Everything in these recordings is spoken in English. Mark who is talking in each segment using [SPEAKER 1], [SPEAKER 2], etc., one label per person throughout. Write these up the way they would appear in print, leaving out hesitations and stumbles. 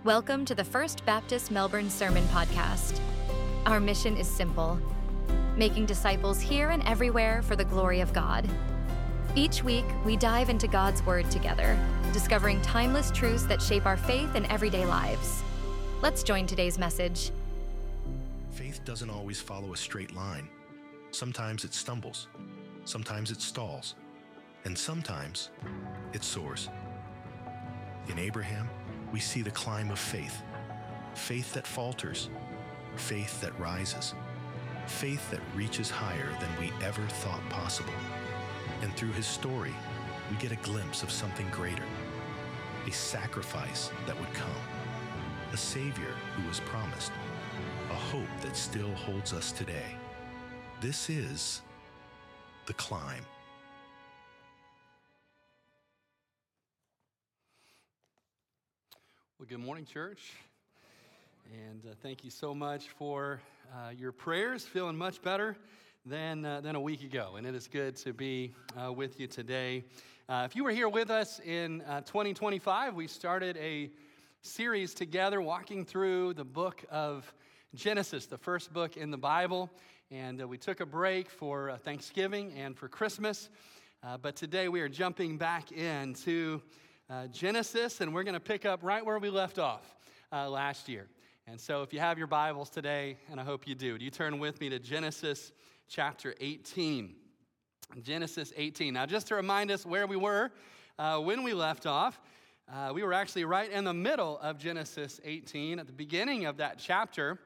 [SPEAKER 1] Welcome to the First Baptist Melbourne Sermon Podcast. Our mission is simple: making disciples here and everywhere for the glory of God. Each week, we dive into God's Word together, discovering timeless truths that shape our faith and everyday lives. Let's join today's message.
[SPEAKER 2] Faith doesn't always follow a straight line. Sometimes it stumbles, sometimes it stalls, and sometimes it soars. In Abraham, we see the climb of faith. Faith that falters, faith that rises, faith that reaches higher than we ever thought possible. And through his story, we get a glimpse of something greater, a sacrifice that would come, a Savior who was promised, a hope that still holds us today. This is The Climb.
[SPEAKER 3] Well, good morning, church, and thank you so much for your prayers. Feeling much better than a week ago, and it is good to be with you today. If you were here with us in 2025, we started a series together walking through the book of Genesis, the first book in the Bible, and we took a break for Thanksgiving and for Christmas, but today we are jumping back into Genesis, and we're going to pick up right where we left off last year. And so if you have your Bibles today, and I hope you do you turn with me to Genesis chapter 18. Genesis 18. Now, just to remind us where we were when we left off, we were actually right in the middle of Genesis 18. At the beginning of that chapter,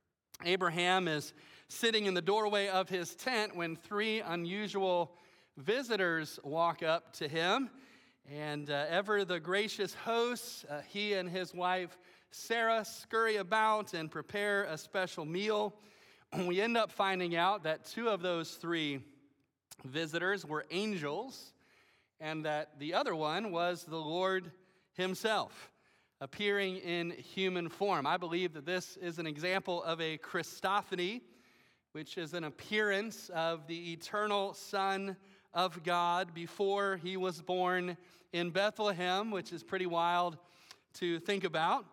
[SPEAKER 3] Abraham is sitting in the doorway of his tent when three unusual visitors walk up to him. And ever the gracious hosts, he and his wife Sarah scurry about and prepare a special meal. We end up finding out that two of those three visitors were angels, and that the other one was the Lord himself, appearing in human form. I believe that this is an example of a Christophany, which is an appearance of the eternal Son of God before he was born in Bethlehem, which is pretty wild to think about.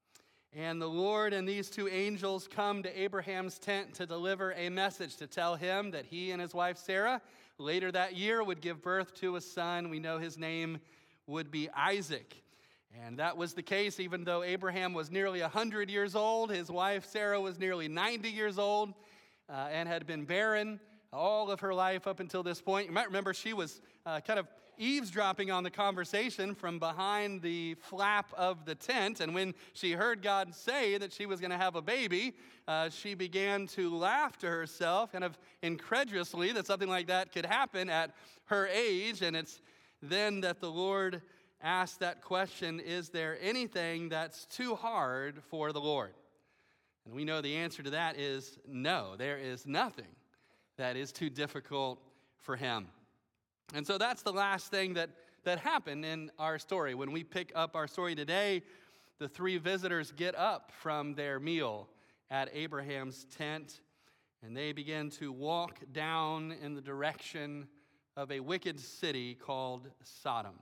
[SPEAKER 3] And the Lord and these two angels come to Abraham's tent to deliver a message, to tell him that he and his wife Sarah later that year would give birth to a son. We know his name would be Isaac. And that was the case even though Abraham was nearly 100 years old. His wife Sarah was nearly 90 years old and had been barren all of her life up until this point. You might remember she was kind of eavesdropping on the conversation from behind the flap of the tent. And when she heard God say that she was going to have a baby, she began to laugh to herself, kind of incredulously, that something like that could happen at her age. And it's then that the Lord asked that question, is there anything that's too hard for the Lord? And we know the answer to that is no, there is nothing that is too difficult for him. And so that's the last thing that happened in our story. When we pick up our story today, the three visitors get up from their meal at Abraham's tent, and they begin to walk down in the direction of a wicked city called Sodom.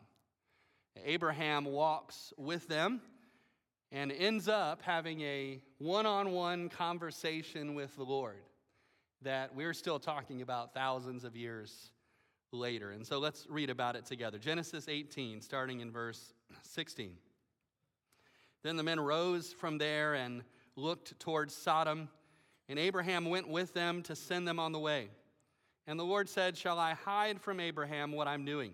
[SPEAKER 3] Abraham walks with them and ends up having a one-on-one conversation with the Lord that we're still talking about thousands of years later. And so let's read about it together. Genesis 18, starting in verse 16. Then the men rose from there and looked towards Sodom, and Abraham went with them to send them on the way. And the Lord said, "Shall I hide from Abraham what I'm doing?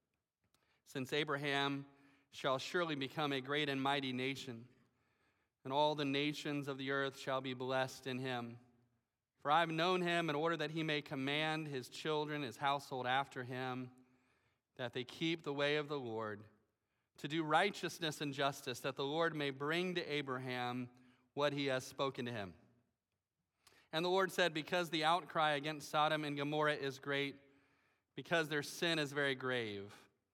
[SPEAKER 3] Since Abraham shall surely become a great and mighty nation, and all the nations of the earth shall be blessed in him. For I have known him in order that he may command his children, his household after him, that they keep the way of the Lord, to do righteousness and justice, that the Lord may bring to Abraham what he has spoken to him." And the Lord said, "Because the outcry against Sodom and Gomorrah is great, because their sin is very grave,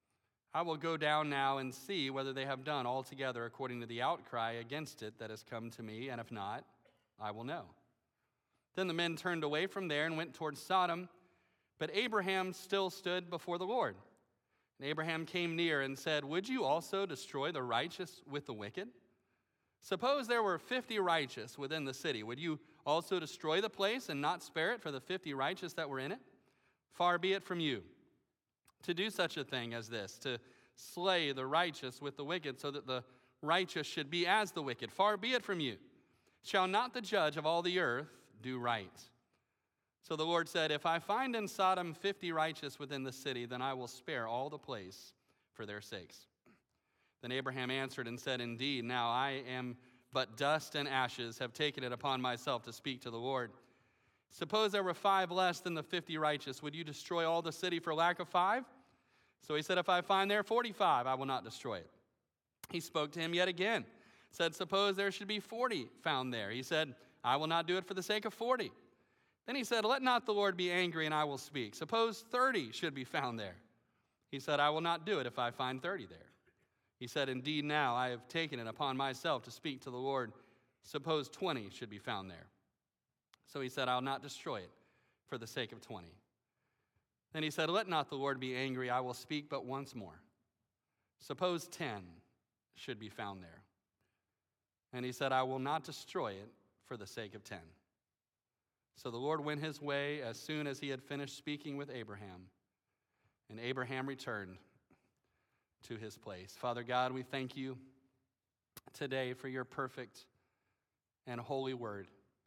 [SPEAKER 3] I will go down now and see whether they have done altogether according to the outcry against it that has come to me, and if not, I will know." Then the men turned away from there and went towards Sodom, but Abraham still stood before the Lord. And Abraham came near and said, "Would you also destroy the righteous with the wicked? Suppose there were 50 righteous within the city. Would you also destroy the place and not spare it for the 50 righteous that were in it? Far be it from you to do such a thing as this, to slay the righteous with the wicked, so that the righteous should be as the wicked. Far be it from you. Shall not the judge of all the earth do right? So the Lord said, if I find in Sodom 50 righteous within the city, then I will spare all the place for their sakes. Then Abraham answered and said, indeed, now I am but dust and ashes, have taken it upon myself to speak to the Lord. Suppose there were 5 less than the 50 righteous. Would you destroy all the city for lack of 5? So he said, if I find there 45, I will not destroy it. He spoke to him yet again, said, suppose there should be 40 found there. He said, I will not do it for the sake of 40. Then he said, let not the Lord be angry, and I will speak. Suppose 30 should be found there. He said, I will not do it if I find 30 there. He said, indeed, now I have taken it upon myself to speak to the Lord. Suppose 20 should be found there. So he said, I will not destroy it for the sake of 20. Then he said, let not the Lord be angry, I will speak but once more. Suppose 10 should be found there. And he said, I will not destroy it for the sake of 10. So the Lord went his way as soon as he had finished speaking with Abraham. And Abraham returned to his place. Father God, we thank you today for your perfect and holy word.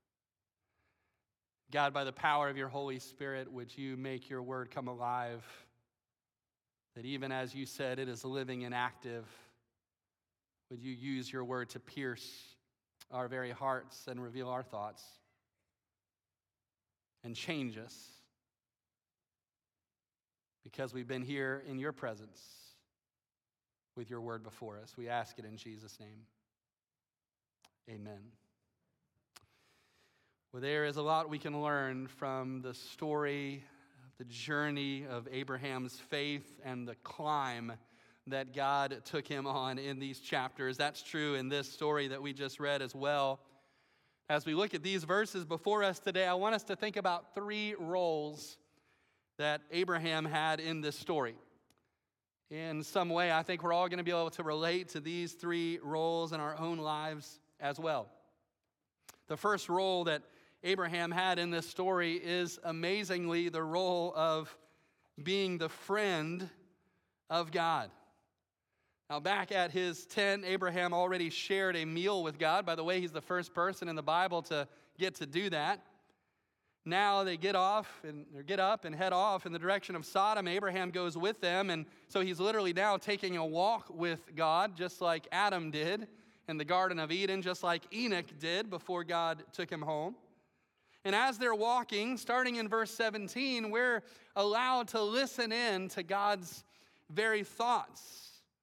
[SPEAKER 3] God, by the power of your Holy Spirit, would you make your word come alive, that even as you said, it is living and active. Would you use your word to pierce our very hearts and reveal our thoughts and change us, because we've been here in your presence with your word before us. We ask it in Jesus' name. Amen. Well, there is a lot we can learn from the story, the journey of Abraham's faith and the climb that God took him on in these chapters. That's true in this story that we just read as well. As we look at these verses before us today, I want us to think about 3 roles that Abraham had in this story. In some way, I think we're all going to be able to relate to these 3 roles in our own lives as well. The first role that Abraham had in this story is amazingly the role of being the friend of God. Now, back at his tent, Abraham already shared a meal with God. By the way, he's the first person in the Bible to get to do that. Now they get up and head off in the direction of Sodom. Abraham goes with them, and so he's literally now taking a walk with God, just like Adam did in the Garden of Eden, just like Enoch did before God took him home. And as they're walking, starting in verse 17, we're allowed to listen in to God's very thoughts.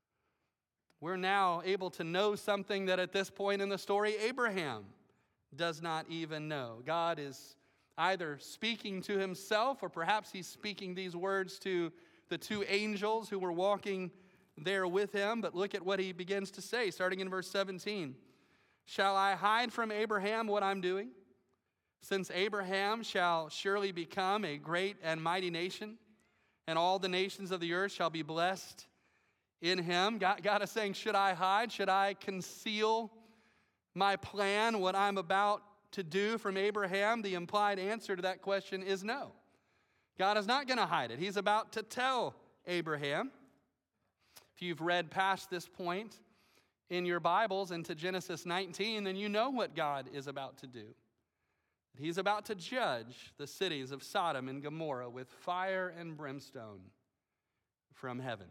[SPEAKER 3] We're now able to know something that at this point in the story, Abraham does not even know. God is either speaking to himself, or perhaps he's speaking these words to the 2 angels who were walking there with him. But look at what he begins to say, starting in verse 17. Shall I hide from Abraham what I'm doing? Since Abraham shall surely become a great and mighty nation, and all the nations of the earth shall be blessed in him. God is saying, should I hide? Should I conceal my plan, what I'm about to do from Abraham? The implied answer to that question is no. God is not going to hide it. He's about to tell Abraham. If you've read past this point in your Bibles into Genesis 19, then you know what God is about to do. He's about to judge the cities of Sodom and Gomorrah with fire and brimstone from heaven.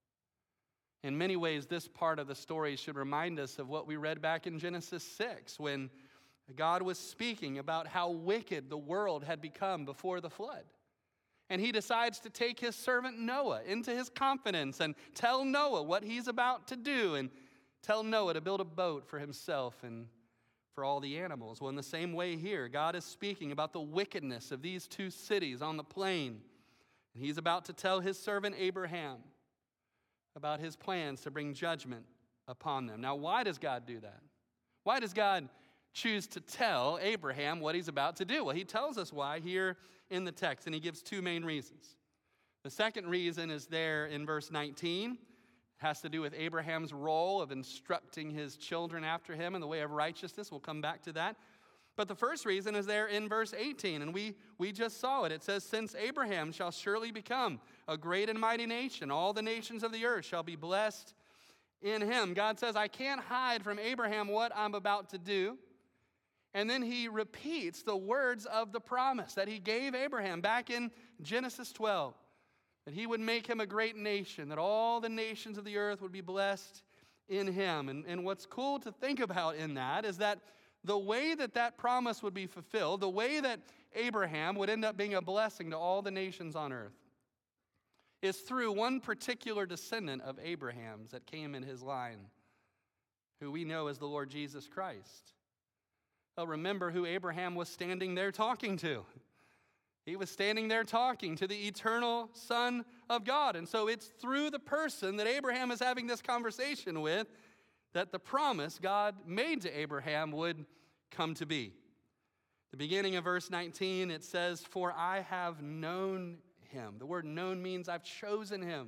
[SPEAKER 3] In many ways, this part of the story should remind us of what we read back in Genesis 6, when God was speaking about how wicked the world had become before the flood. And he decides to take his servant Noah into his confidence and tell Noah what he's about to do, and tell Noah to build a boat for himself and for all the animals. Well, in the same way here, God is speaking about the wickedness of these 2 cities on the plain. And he's about to tell his servant Abraham about his plans to bring judgment upon them. Now, why does God do that? Why does God choose to tell Abraham what he's about to do? Well, he tells us why here in the text, and he gives 2 main reasons. The second reason is there in verse 19, It has to do with Abraham's role of instructing his children after him in the way of righteousness. We'll come back to that. But the first reason is there in verse 18, and we just saw it. It says, since Abraham shall surely become a great and mighty nation, all the nations of the earth shall be blessed in him. God says, I can't hide from Abraham what I'm about to do. And then he repeats the words of the promise that he gave Abraham back in Genesis 12, that he would make him a great nation, that all the nations of the earth would be blessed in him. And what's cool to think about in that is that the way that that promise would be fulfilled, the way that Abraham would end up being a blessing to all the nations on earth, is through one particular descendant of Abraham's that came in his line, who we know as the Lord Jesus Christ. Well, remember who Abraham was standing there talking to. He was standing there talking to the eternal Son of God. And so it's through the person that Abraham is having this conversation with that the promise God made to Abraham would come to be. The beginning of verse 19, it says, for I have known him. The word known means I've chosen him.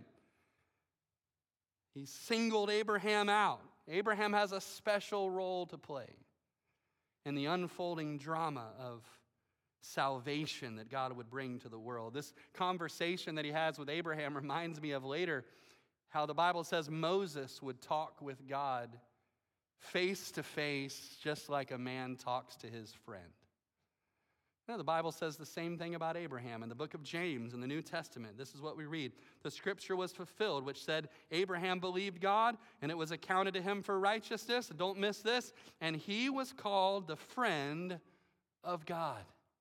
[SPEAKER 3] He singled Abraham out. Abraham has a special role to play in the unfolding drama of salvation that God would bring to the world. This conversation that he has with Abraham reminds me of later how the Bible says Moses would talk with God face to face, just like a man talks to his friend. You know, the Bible says the same thing about Abraham. In the book of James in the New Testament, this is what we read. The scripture was fulfilled, which said, Abraham believed God, and it was accounted to him for righteousness. Don't miss this. And he was called the friend of God.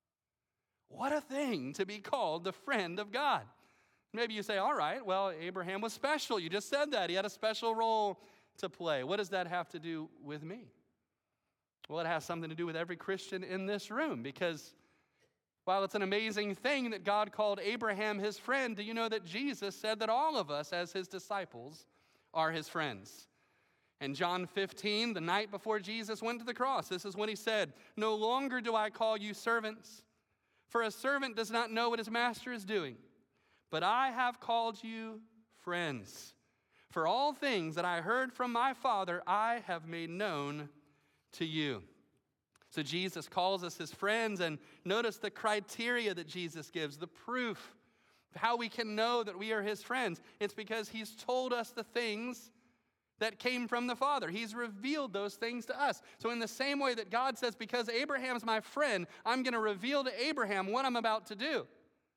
[SPEAKER 3] What a thing to be called the friend of God. Maybe you say, all right, well, Abraham was special. You just said that. He had a special role to play. What does that have to do with me? Well, it has something to do with every Christian in this room, because while it's an amazing thing that God called Abraham his friend, do you know that Jesus said that all of us as his disciples are his friends? In John 15, the night before Jesus went to the cross, this is when he said, no longer do I call you servants, for a servant does not know what his master is doing. But I have called you friends. For all things that I heard from my Father, I have made known to you. So Jesus calls us his friends, and notice the criteria that Jesus gives, the proof of how we can know that we are his friends. It's because he's told us the things that came from the Father. He's revealed those things to us. So in the same way that God says, because Abraham's my friend, I'm going to reveal to Abraham what I'm about to do.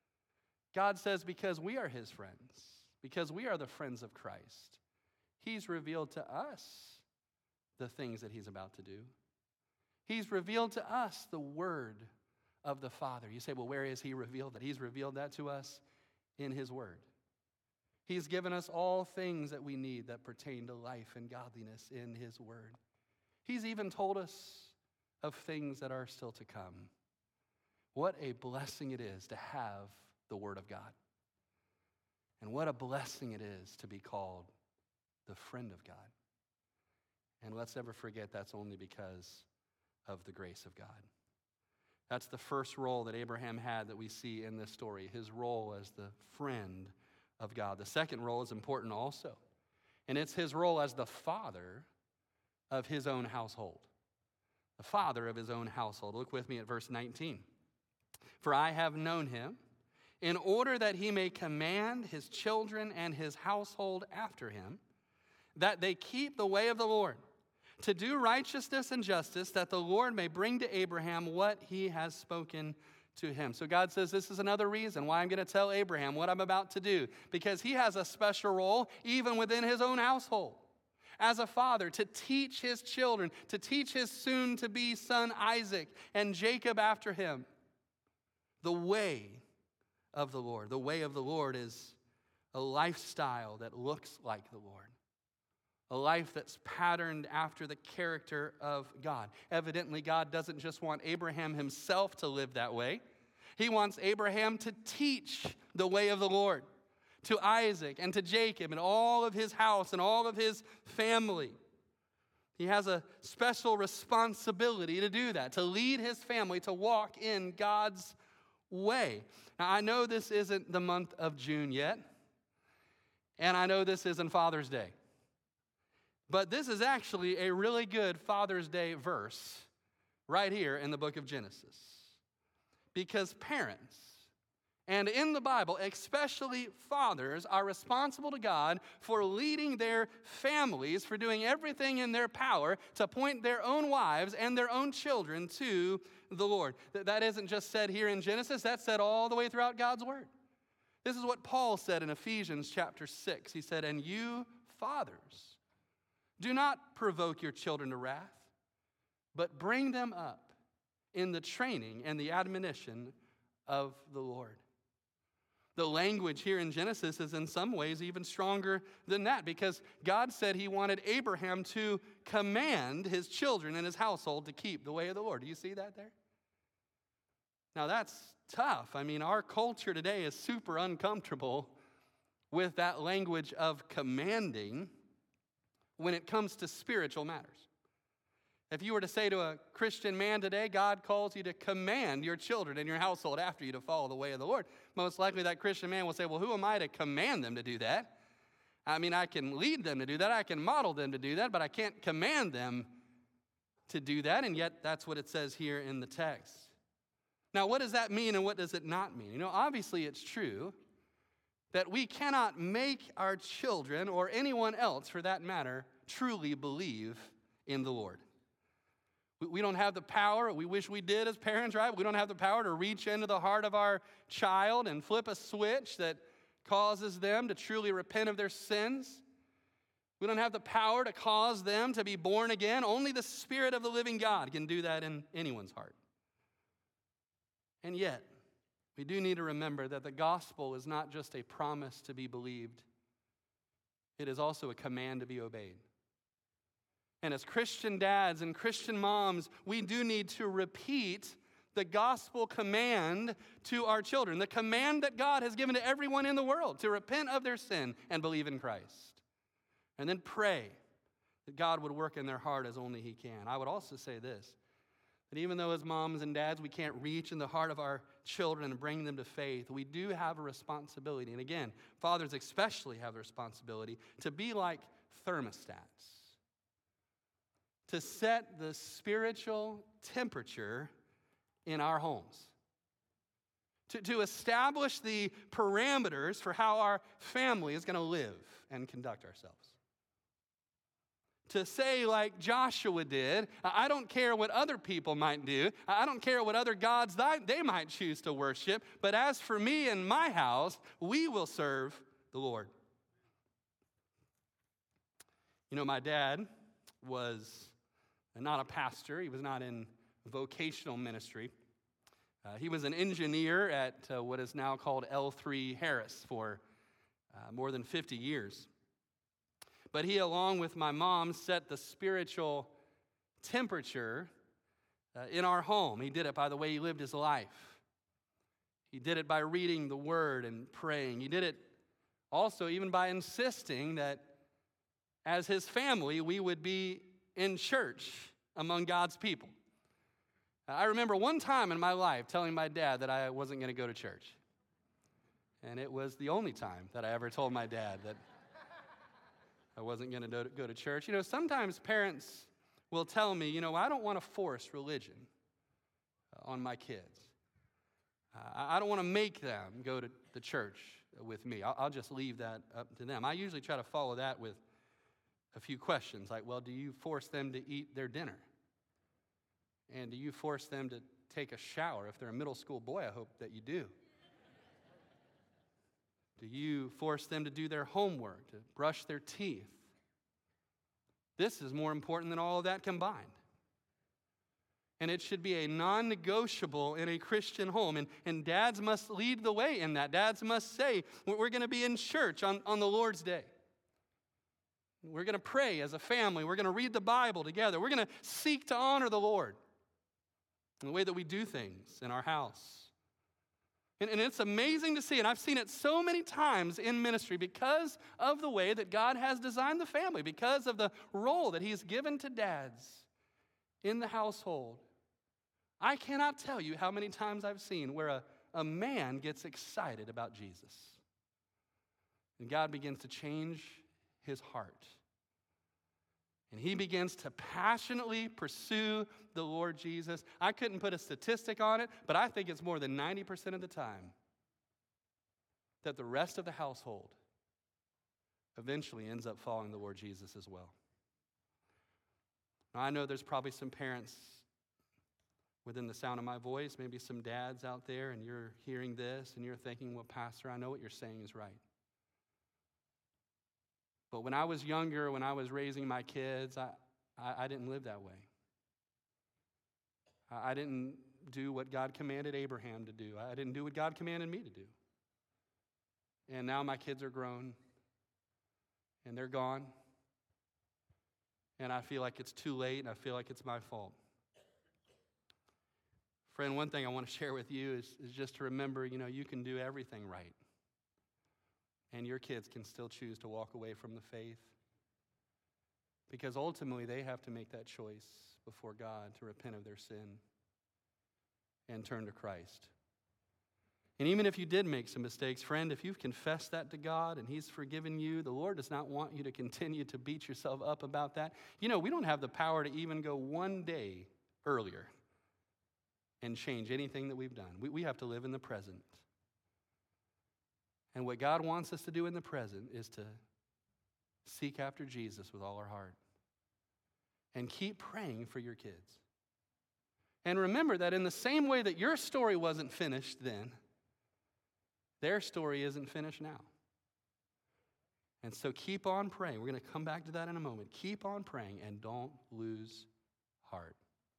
[SPEAKER 3] God says, because we are his friends, because we are the friends of Christ, he's revealed to us the things that he's about to do. He's revealed to us the word of the Father. You say, well, where is he revealed that? He's revealed that to us in his word. He's given us all things that we need that pertain to life and godliness in his word. He's even told us of things that are still to come. What a blessing it is to have the word of God. And what a blessing it is to be called the friend of God. And let's never forget that's only because of the grace of God. That's the first role that Abraham had that we see in this story, his role as the friend of God. The second role is important also, and it's his role as the father of his own household. The father of his own household. Look with me at verse 19. For I have known him, in order that he may command his children and his household after him, that they keep the way of the Lord, to do righteousness and justice, that the Lord may bring to Abraham what he has spoken to him. So God says this is another reason why I'm going to tell Abraham what I'm about to do, because he has a special role even within his own household as a father, to teach his children, to teach his soon-to-be son Isaac and Jacob after him the way of the Lord. The way of the Lord is a lifestyle that looks like the Lord. A life that's patterned after the character of God. Evidently, God doesn't just want Abraham himself to live that way. He wants Abraham to teach the way of the Lord to Isaac and to Jacob and all of his house and all of his family. He has a special responsibility to do that, to lead his family to walk in God's way. Now, I know this isn't the month of June yet, and I know this isn't Father's Day. But this is actually a really good Father's Day verse right here in the book of Genesis. Because parents, and in the Bible, especially fathers, are responsible to God for leading their families, for doing everything in their power to point their own wives and their own children to the Lord. That isn't just said here in Genesis, that's said all the way throughout God's Word. This is what Paul said in Ephesians chapter 6. He said, "And you, fathers, do not provoke your children to wrath, but bring them up in the training and the admonition of the Lord." The language here in Genesis is in some ways even stronger than that, because God said he wanted Abraham to command his children and his household to keep the way of the Lord. Do you see that there? Now that's tough. I mean, our culture today is super uncomfortable with that language of commanding when it comes to spiritual matters. If you were to say to a Christian man today, God calls you to command your children and your household after you to follow the way of the Lord, most likely that Christian man will say, well, who am I to command them to do that? I mean, I can lead them to do that, I can model them to do that, but I can't command them to do that, and yet that's what it says here in the text. Now, what does that mean and what does it not mean? You know, obviously it's true that we cannot make our children, or anyone else for that matter, truly believe in the Lord. We don't have the power. We wish we did as parents, right? We don't have the power to reach into the heart of our child and flip a switch that causes them to truly repent of their sins. We don't have the power to cause them to be born again. Only the Spirit of the living God can do that in anyone's heart. And yet, we do need to remember that the gospel is not just a promise to be believed. It is also a command to be obeyed. And as Christian dads and Christian moms, we do need to repeat the gospel command to our children, the command that God has given to everyone in the world to repent of their sin and believe in Christ. And then pray that God would work in their heart as only he can. I would also say this, that even though as moms and dads we can't reach in the heart of our children and bring them to faith, we do have a responsibility. And again, fathers especially have the responsibility to be like thermostats, to set the spiritual temperature in our homes, to establish the parameters for how our family is going to live and conduct ourselves. To say like Joshua did, I don't care what other people might do, I don't care what other gods they might choose to worship, but as for me and my house, we will serve the Lord. You know, my dad was not a pastor. He was not in vocational ministry. He was an engineer at what is now called L3 Harris for more than 50 years. But he, along with my mom, set the spiritual temperature in our home. He did it by the way he lived his life. He did it by reading the Word and praying. He did it also even by insisting that as his family, we would be in church among God's people. I remember one time in my life telling my dad that I wasn't going to go to church. And it was the only time that I ever told my dad that I wasn't going to go to church. You know, sometimes parents will tell me, you know, I don't want to force religion on my kids. I don't want to make them go to the church with me. I'll just leave that up to them. I usually try to follow that with a few questions like, well, do you force them to eat their dinner? And do you force them to take a shower? If they're a middle school boy, I hope that you do. Do you force them to do their homework, to brush their teeth? This is more important than all of that combined. And it should be a non-negotiable in a Christian home. And dads must lead the way in that. Dads must say, we're going to be in church on the Lord's Day. We're going to pray as a family. We're going to read the Bible together. We're going to seek to honor the Lord in the way that we do things in our house. And it's amazing to see, and I've seen it so many times in ministry because of the way that God has designed the family, because of the role that he's given to dads in the household. I cannot tell you how many times I've seen where a man gets excited about Jesus. And God begins to change his heart. And he begins to passionately pursue the Lord Jesus. I couldn't put a statistic on it, but I think it's more than 90% of the time that the rest of the household eventually ends up following the Lord Jesus as well. Now, I know there's probably some parents within the sound of my voice, maybe some dads out there, and you're hearing this and you're thinking, well, Pastor, I know what you're saying is right. But when I was younger, when I was raising my kids, I didn't live that way. I didn't do what God commanded Abraham to do. I didn't do what God commanded me to do. And now my kids are grown, and they're gone. And I feel like it's too late, and I feel like it's my fault. Friend, one thing I want to share with you is just to remember, you can do everything right. And your kids can still choose to walk away from the faith. Because ultimately, they have to make that choice before God to repent of their sin and turn to Christ. And even if you did make some mistakes, friend, if you've confessed that to God and He's forgiven you, the Lord does not want you to continue to beat yourself up about that. We don't have the power to even go one day earlier and change anything that we've done. We have to live in the present. And what God wants us to do in the present is to seek after Jesus with all our heart. And keep praying for your kids. And remember that in the same way that your story wasn't finished then, their story isn't finished now. And so keep on praying. We're going to come back to that in a moment. Keep on praying and don't lose heart.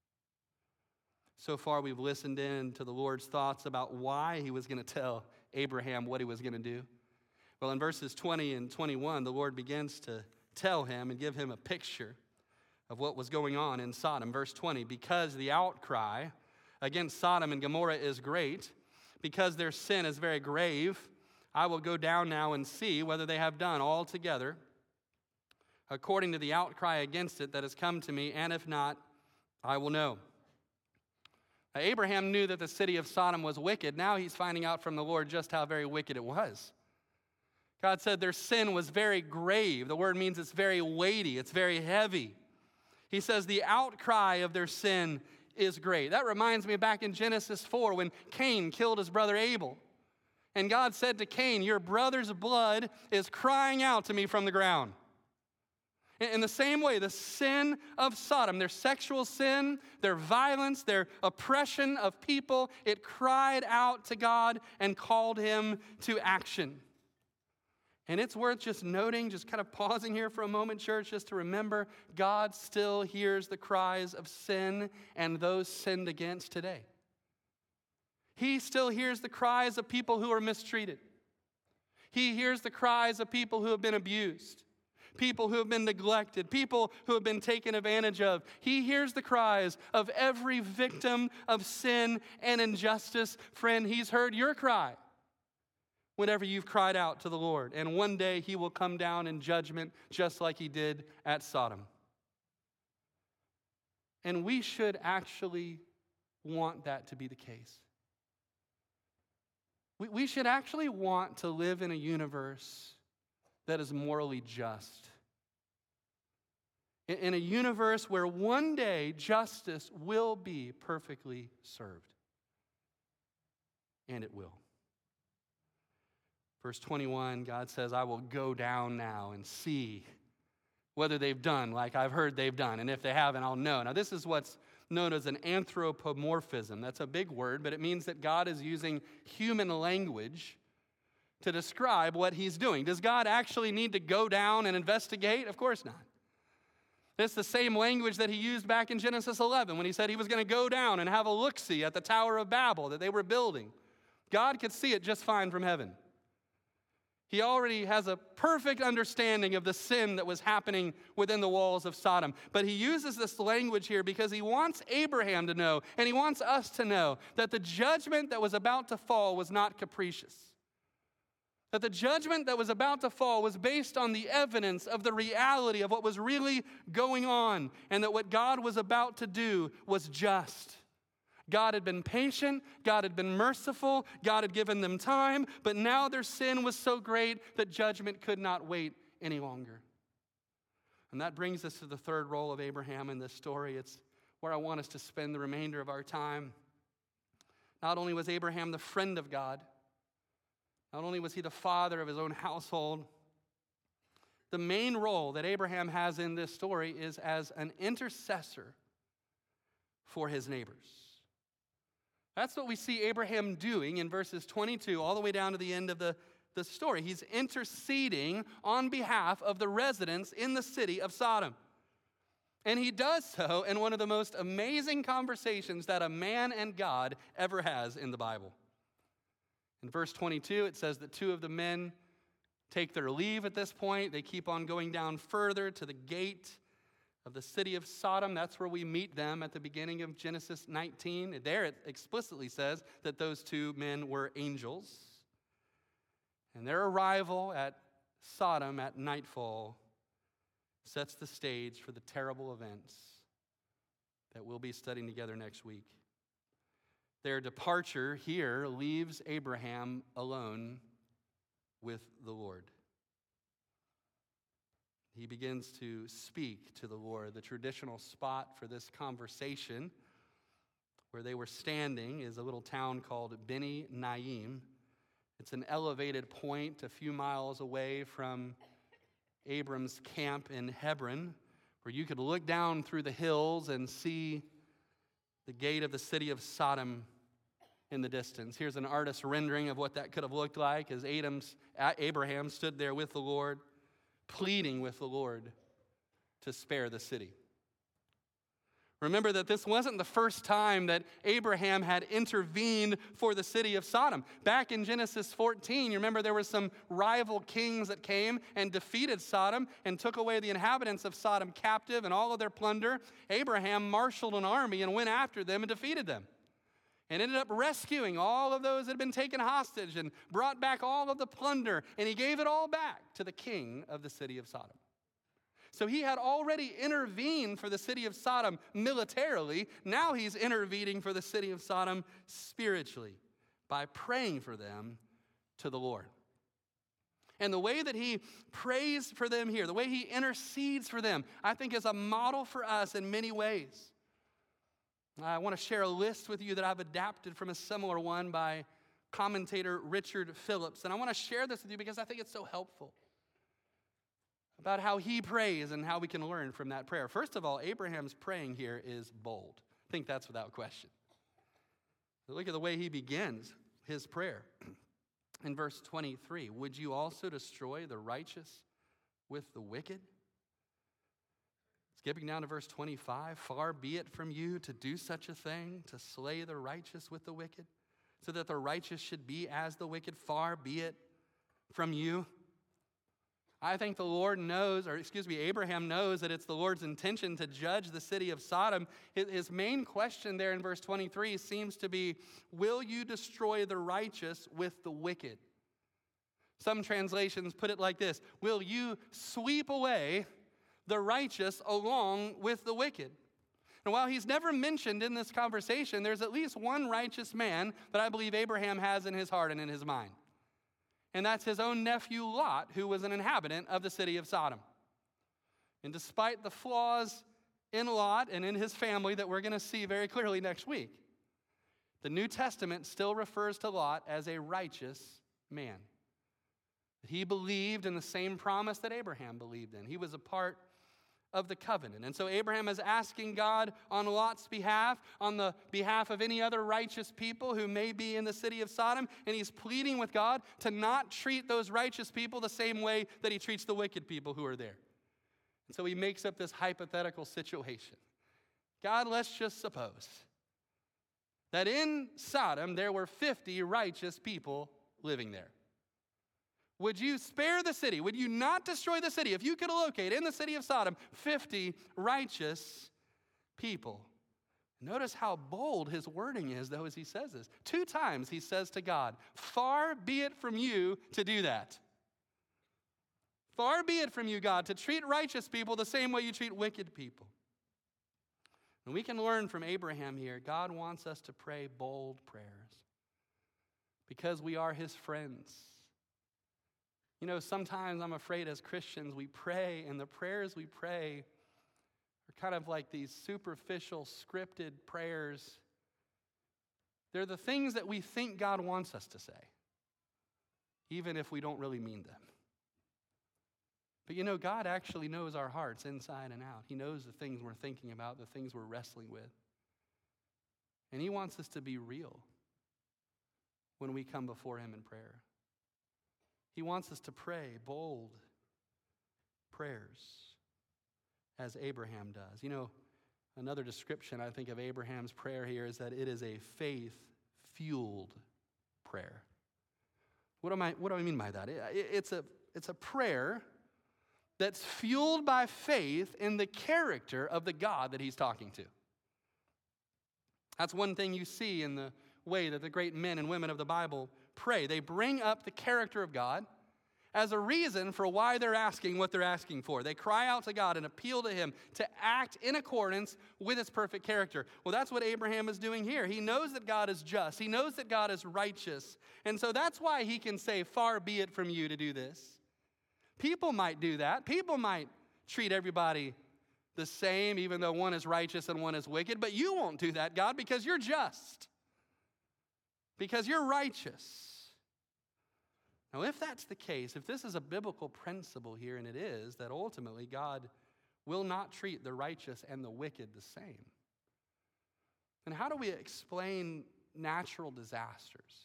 [SPEAKER 3] So far, we've listened in to the Lord's thoughts about why He was going to tell Abraham what He was going to do. Well, in verses 20 and 21, the Lord begins to tell him and give him a picture of what was going on in Sodom. Verse 20, because the outcry against Sodom and Gomorrah is great, because their sin is very grave, I will go down now and see whether they have done altogether according to the outcry against it that has come to me, and if not, I will know. Now, Abraham knew that the city of Sodom was wicked. Now he's finding out from the Lord just how very wicked it was. God said their sin was very grave. The word means it's very weighty, it's very heavy. He says the outcry of their sin is great. That reminds me back in Genesis 4 when Cain killed his brother Abel. And God said to Cain, your brother's blood is crying out to me from the ground. In the same way, the sin of Sodom, their sexual sin, their violence, their oppression of people, it cried out to God and called him to action. And it's worth just noting, just kind of pausing here for a moment, church, just to remember God still hears the cries of sin and those sinned against today. He still hears the cries of people who are mistreated. He hears the cries of people who have been abused, people who have been neglected, people who have been taken advantage of. He hears the cries of every victim of sin and injustice. Friend, He's heard your cry whenever you've cried out to the Lord. And one day He will come down in judgment just like He did at Sodom. And we should actually want that to be the case. We should actually want to live in a universe that is morally just. In a universe where one day justice will be perfectly served. And it will. Verse 21, God says, I will go down now and see whether they've done like I've heard they've done. And if they haven't, I'll know. Now, this is what's known as an anthropomorphism. That's a big word, but it means that God is using human language to describe what He's doing. Does God actually need to go down and investigate? Of course not. It's the same language that He used back in Genesis 11 when He said He was going to go down and have a look-see at the Tower of Babel that they were building. God could see it just fine from heaven. He already has a perfect understanding of the sin that was happening within the walls of Sodom. But He uses this language here because He wants Abraham to know, and He wants us to know, that the judgment that was about to fall was not capricious. That the judgment that was about to fall was based on the evidence of the reality of what was really going on, and that what God was about to do was just. God had been patient, God had been merciful, God had given them time, but now their sin was so great that judgment could not wait any longer. And that brings us to the third role of Abraham in this story. It's where I want us to spend the remainder of our time. Not only was Abraham the friend of God, not only was he the father of his own household, the main role that Abraham has in this story is as an intercessor for his neighbors. That's what we see Abraham doing in verses 22 all the way down to the end of the story. He's interceding on behalf of the residents in the city of Sodom. And he does so in one of the most amazing conversations that a man and God ever has in the Bible. In verse 22, it says that two of the men take their leave at this point. They keep on going down further to the gate of the city of Sodom. That's where we meet them at the beginning of Genesis 19. There it explicitly says that those two men were angels. And their arrival at Sodom at nightfall sets the stage for the terrible events that we'll be studying together next week. Their departure here leaves Abraham alone with the Lord. He begins to speak to the Lord. The traditional spot for this conversation where they were standing is a little town called Beni Naim. It's an elevated point a few miles away from Abram's camp in Hebron, where you could look down through the hills and see the gate of the city of Sodom in the distance. Here's an artist's rendering of what that could have looked like as Abraham stood there with the Lord, pleading with the Lord to spare the city. Remember that this wasn't the first time that Abraham had intervened for the city of Sodom. Back in Genesis 14, you remember there were some rival kings that came and defeated Sodom and took away the inhabitants of Sodom captive and all of their plunder. Abraham marshaled an army and went after them and defeated them, and ended up rescuing all of those that had been taken hostage and brought back all of the plunder, and he gave it all back to the king of the city of Sodom. So he had already intervened for the city of Sodom militarily. Now he's intervening for the city of Sodom spiritually by praying for them to the Lord. And the way that he prays for them here, the way he intercedes for them, I think is a model for us in many ways. I want to share a list with you that I've adapted from a similar one by commentator Richard Phillips. And I want to share this with you because I think it's so helpful about how he prays and how we can learn from that prayer. First of all, Abraham's praying here is bold. I think that's without question. Look at the way he begins his prayer. In verse 23, would you also destroy the righteous with the wicked? Skipping down to verse 25, far be it from you to do such a thing, to slay the righteous with the wicked, so that the righteous should be as the wicked. Far be it from you. I think Abraham knows that it's the Lord's intention to judge the city of Sodom. His main question there in verse 23 seems to be, will you destroy the righteous with the wicked? Some translations put it like this, will you sweep away the righteous along with the wicked? And while he's never mentioned in this conversation, there's at least one righteous man that I believe Abraham has in his heart and in his mind. And that's his own nephew Lot, who was an inhabitant of the city of Sodom. And despite the flaws in Lot and in his family that we're going to see very clearly next week, the New Testament still refers to Lot as a righteous man. He believed in the same promise that Abraham believed in. He was a part of the covenant. And so Abraham is asking God on Lot's behalf, on the behalf of any other righteous people who may be in the city of Sodom, and he's pleading with God to not treat those righteous people the same way that he treats the wicked people who are there. And so he makes up this hypothetical situation. God, let's just suppose that in Sodom there were 50 righteous people living there. Would you spare the city? Would you not destroy the city? If you could locate in the city of Sodom 50 righteous people. Notice how bold his wording is, though, as he says this. 2 times he says to God, far be it from you to do that. Far be it from you, God, to treat righteous people the same way you treat wicked people. And we can learn from Abraham here, God wants us to pray bold prayers because we are his friends. You know, sometimes I'm afraid as Christians we pray, and the prayers we pray are kind of like these superficial, scripted prayers. They're the things that we think God wants us to say, even if we don't really mean them. But you know, God actually knows our hearts inside and out. He knows the things we're thinking about, the things we're wrestling with. And He wants us to be real when we come before Him in prayer. He wants us to pray bold prayers as Abraham does. You know, another description I think of Abraham's prayer here is that it is a faith-fueled prayer. What do I mean by that? It's a prayer that's fueled by faith in the character of the God that he's talking to. That's one thing you see in the way that the great men and women of the Bible pray. They bring up the character of God as a reason for why they're asking what they're asking for. They cry out to God and appeal to Him to act in accordance with His perfect character. Well, that's what Abraham is doing here. He knows that God is just. He knows that God is righteous. And so that's why he can say, "Far be it from you to do this." People might do that. People might treat everybody the same, even though one is righteous and one is wicked. But you won't do that, God, because you're just. Because you're righteous. Now, if that's the case, if this is a biblical principle here, and it is, that ultimately God will not treat the righteous and the wicked the same, then how do we explain natural disasters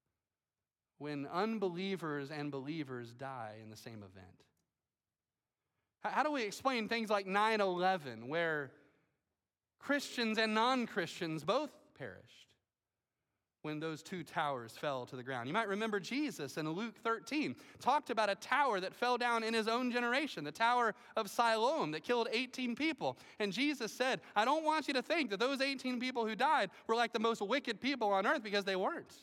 [SPEAKER 3] when unbelievers and believers die in the same event? How do we explain things like 9/11, where Christians and non-Christians both perished when those two towers fell to the ground? You might remember Jesus in Luke 13 talked about a tower that fell down in his own generation, the Tower of Siloam that killed 18 people. And Jesus said, I don't want you to think that those 18 people who died were like the most wicked people on earth, because they weren't.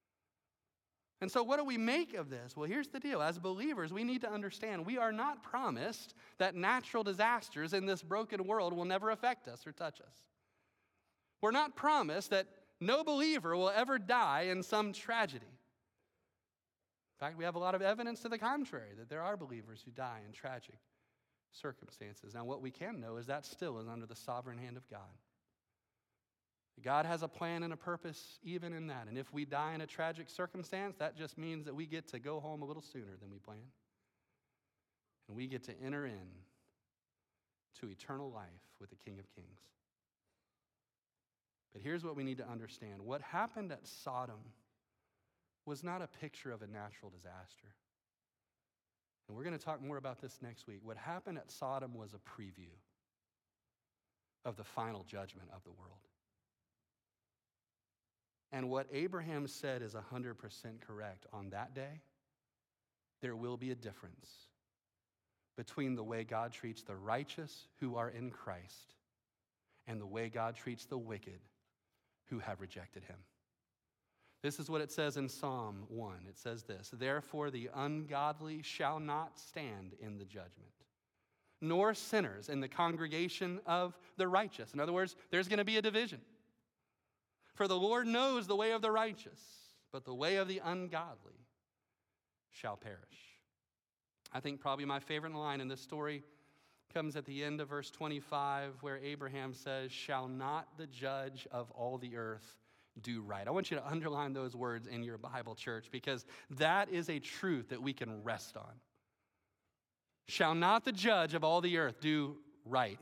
[SPEAKER 3] And so what do we make of this? Well, here's the deal. As believers, we need to understand we are not promised that natural disasters in this broken world will never affect us or touch us. We're not promised that no believer will ever die in some tragedy. In fact, we have a lot of evidence to the contrary, that there are believers who die in tragic circumstances. Now, what we can know is that still is under the sovereign hand of God. God has a plan and a purpose even in that. And if we die in a tragic circumstance, that just means that we get to go home a little sooner than we planned. And we get to enter in to eternal life with the King of Kings. But here's what we need to understand. What happened at Sodom was not a picture of a natural disaster. And we're going to talk more about this next week. What happened at Sodom was a preview of the final judgment of the world. And what Abraham said is 100% correct. On that day, there will be a difference between the way God treats the righteous who are in Christ and the way God treats the wicked who have rejected Him. This is what it says in Psalm 1. It says this: "Therefore the ungodly shall not stand in the judgment, nor sinners in the congregation of the righteous." In other words, there's going to be a division. "For the Lord knows the way of the righteous, but the way of the ungodly shall perish." I think probably my favorite line in this story comes at the end of verse 25, where Abraham says, "Shall not the judge of all the earth do right?" I want you to underline those words in your Bible, church, because that is a truth that we can rest on. Shall not the judge of all the earth do right?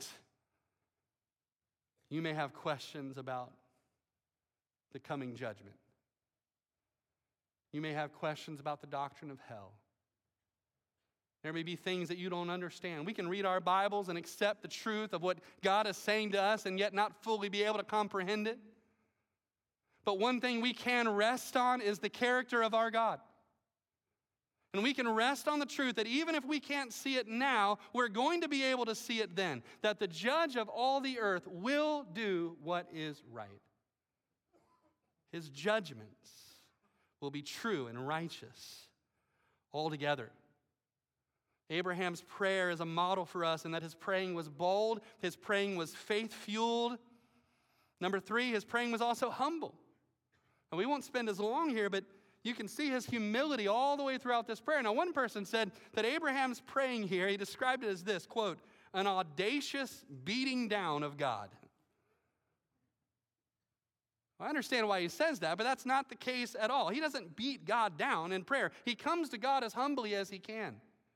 [SPEAKER 3] You may have questions about the coming judgment. You may have questions about the doctrine of hell. There may be things that you don't understand. We can read our Bibles and accept the truth of what God is saying to us and yet not fully be able to comprehend it. But one thing we can rest on is the character of our God. And we can rest on the truth that even if we can't see it now, we're going to be able to see it then. That the judge of all the earth will do what is right. His judgments will be true and righteous altogether. Abraham's prayer is a model for us in that his praying was bold, his praying was faith-fueled. Number 3, his praying was also humble. And we won't spend as long here, but you can see his humility all the way throughout this prayer. Now, one person said that Abraham's praying here, he described it as this, quote, an audacious beating down of God. I understand why he says that, but that's not the case at all. He doesn't beat God down in prayer. He comes to God as humbly as he can.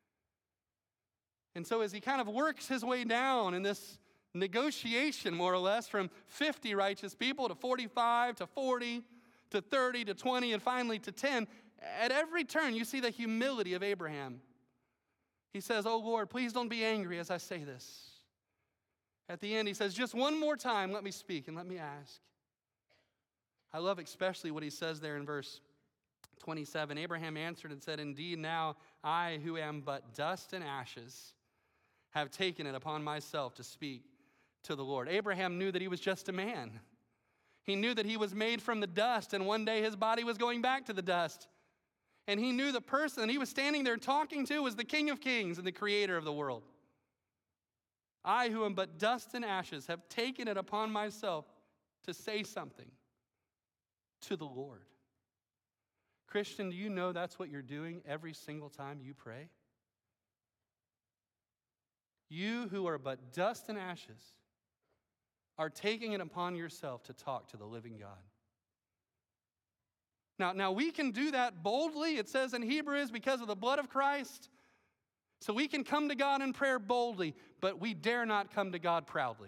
[SPEAKER 3] And so as he kind of works his way down in this negotiation, more or less, from 50 righteous people to 45 to 40 to 30 to 20 and finally to 10, at every turn you see the humility of Abraham. He says, oh Lord, please don't be angry as I say this. At the end he says, just one more time, let me speak and let me ask. I love especially what he says there in verse 27. Abraham answered and said, indeed, now I who am but dust and ashes have taken it upon myself to speak to the Lord. Abraham knew that he was just a man. He knew that he was made from the dust, and one day his body was going back to the dust. And he knew the person he was standing there talking to was the King of Kings and the Creator of the world. I who am but dust and ashes have taken it upon myself to say something to the Lord. Christian, do you know that's what you're doing every single time you pray? You who are but dust and ashes are taking it upon yourself to talk to the living God. Now we can do that boldly. It says in Hebrews, because of the blood of Christ. So we can come to God in prayer boldly, but we dare not come to God proudly.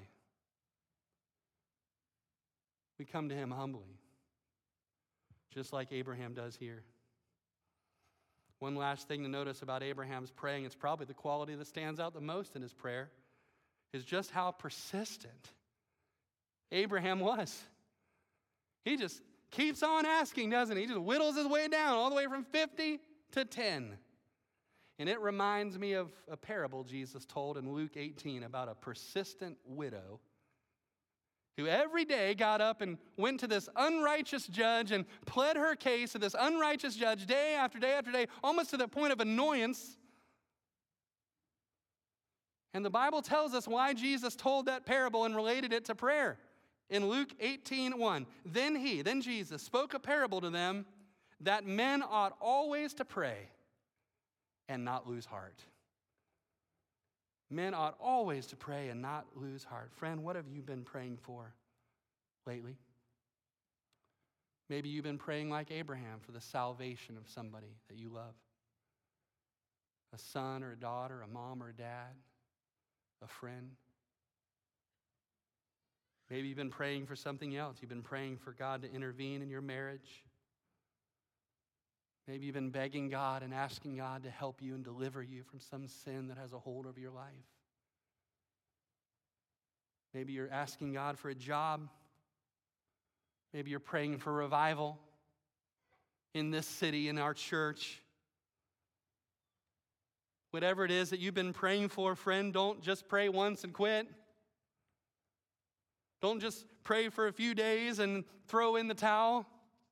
[SPEAKER 3] We come to him humbly, just like Abraham does here. One last thing to notice about Abraham's praying, it's probably the quality that stands out the most in his prayer, is just how persistent Abraham was. He just keeps on asking, doesn't he? He just whittles his way down all the way from 50 to 10. And it reminds me of a parable Jesus told in Luke 18 about a persistent widow who every day got up and went to this unrighteous judge and pled her case to this unrighteous judge day after day after day, almost to the point of annoyance. And the Bible tells us why Jesus told that parable and related it to prayer. In Luke 18:1, then Jesus spoke a parable to them that men ought always to pray and not lose heart. Men ought always to pray and not lose heart. Friend, what have you been praying for lately? Maybe you've been praying like Abraham for the salvation of somebody that you love. A son or a daughter, a mom or a dad, a friend. Maybe you've been praying for something else. You've been praying for God to intervene in your marriage. Maybe you've been begging God and asking God to help you and deliver you from some sin that has a hold over your life. Maybe you're asking God for a job. Maybe you're praying for revival in this city, in our church. Whatever it is that you've been praying for, friend, don't just pray once and quit. Don't just pray for a few days and throw in the towel.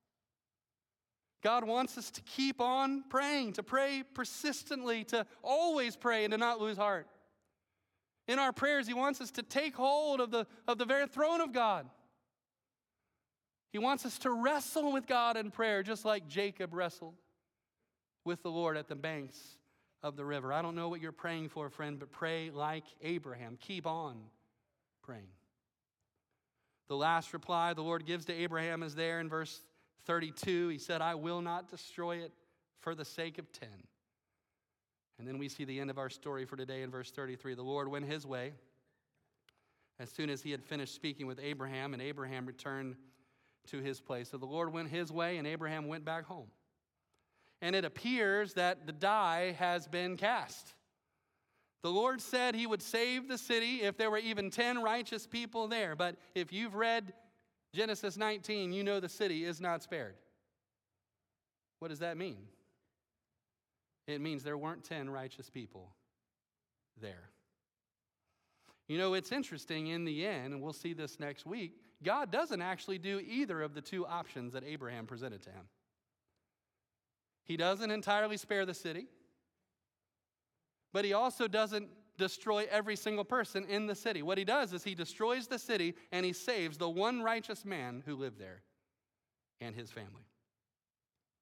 [SPEAKER 3] God wants us to keep on praying, to pray persistently, to always pray and to not lose heart. In our prayers, he wants us to take hold of the very throne of God. He wants us to wrestle with God in prayer, just like Jacob wrestled with the Lord at the banks of the river. I don't know what you're praying for, friend, but pray like Abraham. Keep on praying. The last reply the Lord gives to Abraham is there in verse 32. He said, I will not destroy it for the sake of 10. And then we see the end of our story for today in verse 33. The Lord went his way as soon as he had finished speaking with Abraham, and Abraham returned to his place. So the Lord went his way, and Abraham went back home. And it appears that the die has been cast. The Lord said he would save the city if there were even 10 righteous people there. But if you've read Genesis 19, you know the city is not spared. What does that mean? It means there weren't 10 righteous people there. You know, it's interesting in the end, and we'll see this next week, God doesn't actually do either of the two options that Abraham presented to him. He doesn't entirely spare the city, but he also doesn't destroy every single person in the city. What he does is he destroys the city and he saves the one righteous man who lived there and his family.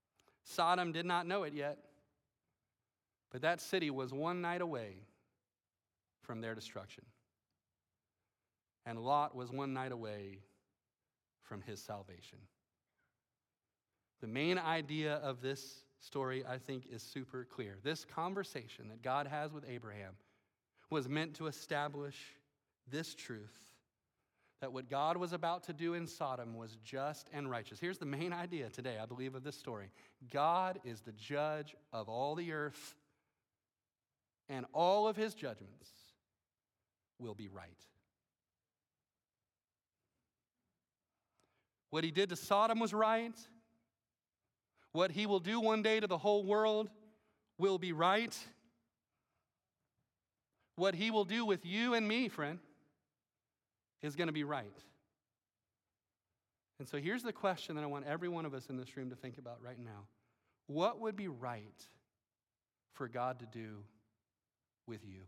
[SPEAKER 3] Sodom did not know it yet, but that city was one night away from their destruction. And Lot was one night away from his salvation. The main idea of this story, I think, is super clear. This conversation that God has with Abraham was meant to establish this truth, that what God was about to do in Sodom was just and righteous. Here's the main idea today, I believe, of this story. God is the judge of all the earth, and all of his judgments will be right. What he did to Sodom was right. What he will do one day to the whole world will be right. What he will do with you and me, friend, is going to be right. And so here's the question that I want every one of us in this room to think about right now. What would be right for God to do with you?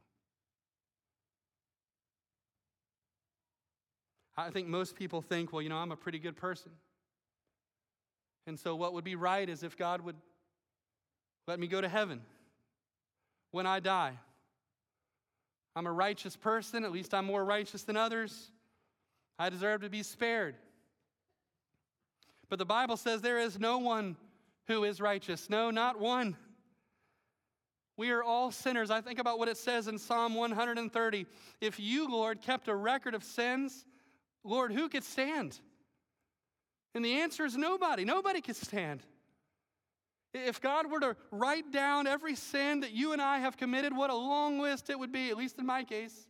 [SPEAKER 3] I think most people think, well, I'm a pretty good person. And so what would be right is if God would let me go to heaven when I die. I'm a righteous person, at least I'm more righteous than others. I deserve to be spared. But the Bible says there is no one who is righteous. No, not one. We are all sinners. I think about what it says in Psalm 130. If you, Lord, kept a record of sins, Lord, who could stand? And the answer is nobody. Nobody could stand. If God were to write down every sin that you and I have committed, what a long list it would be, at least in my case.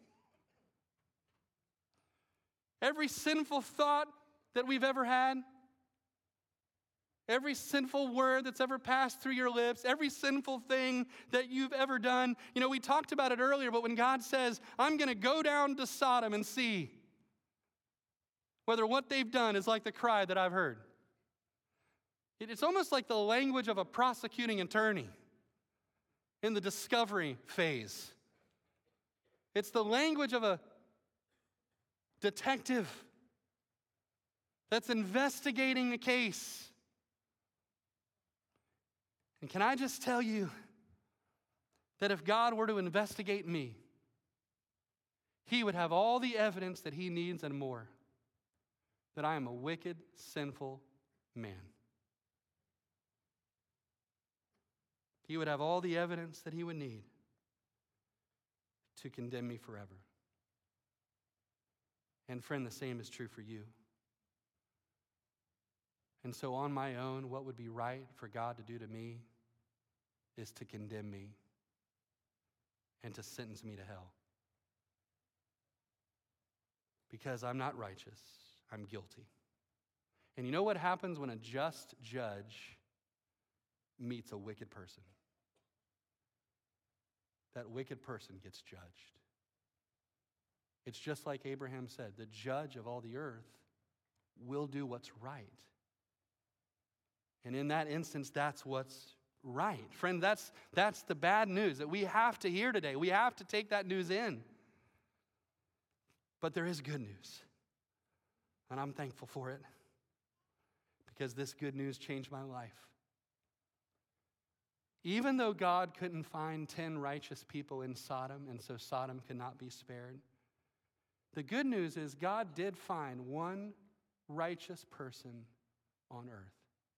[SPEAKER 3] Every sinful thought that we've ever had, every sinful word that's ever passed through your lips, every sinful thing that you've ever done. We talked about it earlier, but when God says, I'm going to go down to Sodom and see whether what they've done is like the cry that I've heard. It's almost like the language of a prosecuting attorney in the discovery phase. It's the language of a detective that's investigating a case. And can I just tell you that if God were to investigate me, he would have all the evidence that he needs and more. That I am a wicked, sinful man. He would have all the evidence that he would need to condemn me forever. And friend, the same is true for you. And so on my own, what would be right for God to do to me is to condemn me and to sentence me to hell. Because I'm not righteous. I'm guilty. And you know what happens when a just judge meets a wicked person? That wicked person gets judged. It's just like Abraham said, the judge of all the earth will do what's right. And in that instance, that's what's right. Friend, that's the bad news that we have to hear today. We have to take that news in. But there is good news. And I'm thankful for it because this good news changed my life. Even though God couldn't find 10 righteous people in Sodom, and so Sodom could not be spared, the good news is God did find one righteous person on earth.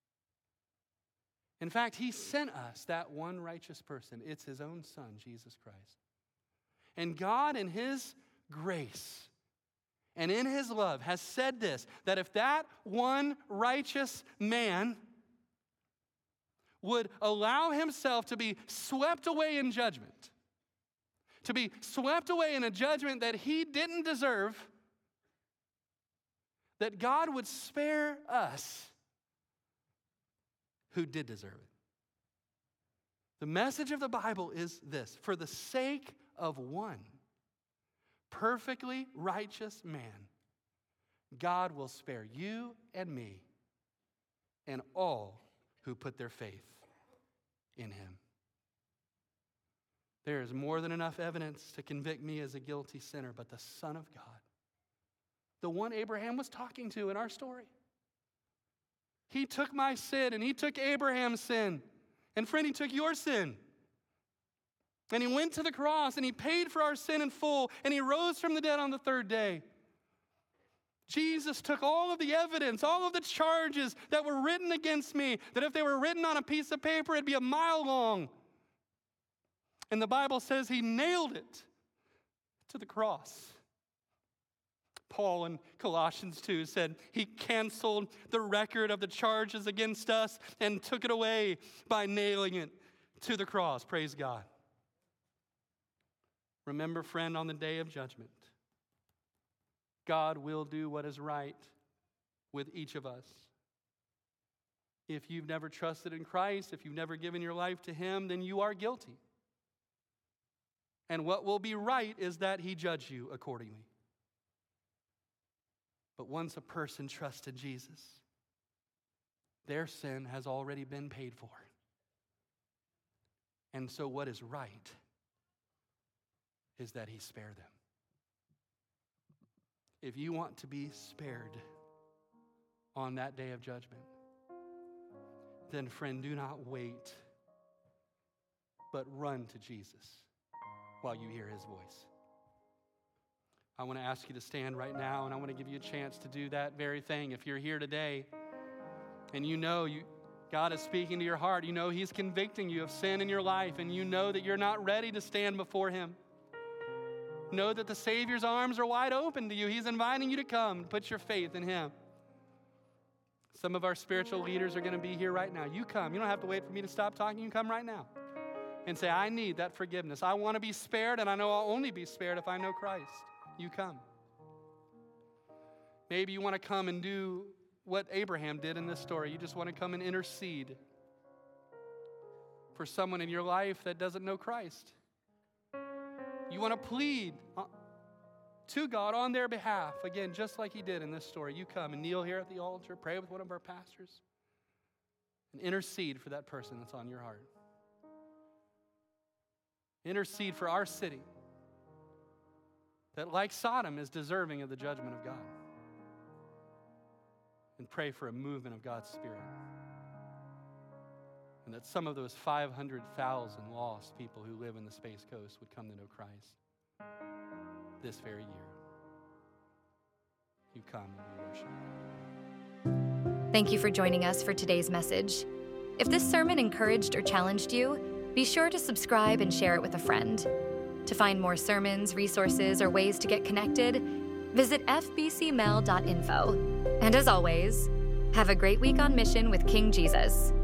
[SPEAKER 3] In fact, he sent us that one righteous person. It's his own son, Jesus Christ. And God, in his grace and in his love, has said this, that if that one righteous man would allow himself to be swept away in judgment, to be swept away in a judgment that he didn't deserve, that God would spare us who did deserve it. The message of the Bible is this: for the sake of one perfectly righteous man, God will spare you and me and all who put their faith in him. There is more than enough evidence to convict me as a guilty sinner, but the Son of God, the one Abraham was talking to in our story, He took my sin, and he took Abraham's sin. And friend, he took your sin. And he went to the cross, and he paid for our sin in full, and he rose from the dead on the third day. Jesus took all of the evidence, all of the charges that were written against me, that if they were written on a piece of paper, it'd be a mile long. And the Bible says he nailed it to the cross. Paul in Colossians 2 said he canceled the record of the charges against us and took it away by nailing it to the cross. Praise God. Remember, friend, on the day of judgment, God will do what is right with each of us. If you've never trusted in Christ, if you've never given your life to him, then you are guilty. And what will be right is that he judge you accordingly. But once a person trusts in Jesus, their sin has already been paid for. And so what is right is that he spare them. If you want to be spared on that day of judgment, then friend, do not wait, but run to Jesus while you hear his voice. I want to ask you to stand right now, and I want to give you a chance to do that very thing. If you're here today and you know God is speaking to your heart, you know he's convicting you of sin in your life, and you know that you're not ready to stand before him. Know that the Savior's arms are wide open to you. He's inviting you to come. Put your faith in him. Some of our spiritual leaders are going to be here right now. You come. You don't have to wait for me to stop talking. You come right now and say, I need that forgiveness. I want to be spared, and I know I'll only be spared if I know Christ. You come. Maybe you want to come and do what Abraham did in this story. You just want to come and intercede for someone in your life that doesn't know Christ. You want to plead to God on their behalf, again, just like he did in this story. You come and kneel here at the altar, pray with one of our pastors, and intercede for that person that's on your heart. Intercede for our city that, like Sodom, is deserving of the judgment of God. And pray for a movement of God's Spirit. And that some of those 500,000 lost people who live in the Space Coast would come to know Christ this very year. You come and we worship.
[SPEAKER 1] Thank you for joining us for today's message. If this sermon encouraged or challenged you, be sure to subscribe and share it with a friend. To find more sermons, resources, or ways to get connected, visit fbcmel.info. And as always, have a great week on mission with King Jesus.